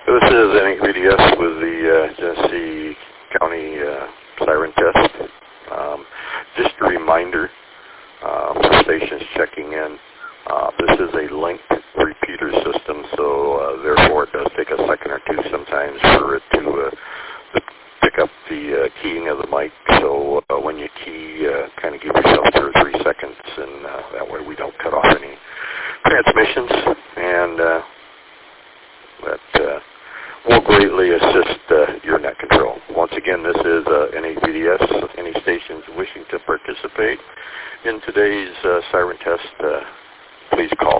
This is NAVDS with the Genesee County Siren Test. Just a reminder for stations checking in, this is a linked repeater system, so therefore it does take a second or two sometimes for it to pick up the keying of the mic. So when you key, kind of give yourself 2 or 3 seconds, and that way we don't cut off any transmissions, and that will greatly assist your net control. Once again, this is NAVDS. Any stations wishing to participate in today's siren test, please call